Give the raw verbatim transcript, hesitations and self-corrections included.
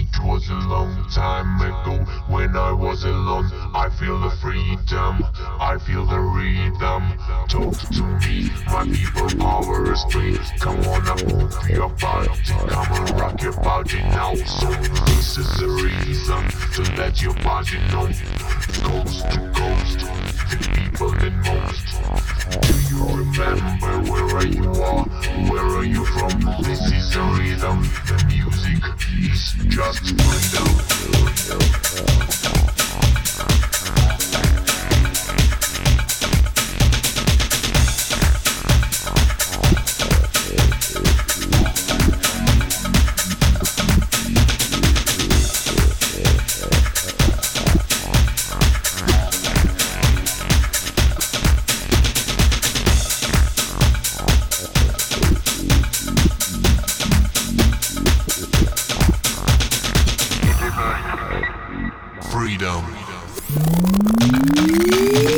It was a long time ago when I was alone. I feel the freedom, I feel the rhythm. Talk to me, my people power is free. Come on and move your body, come and rock your body now. So this is the reason to let your body know. Coast to coast, the people in most. Do you remember where you are? Where are you from? This is the rhythm, the music is just freedom. Freedom.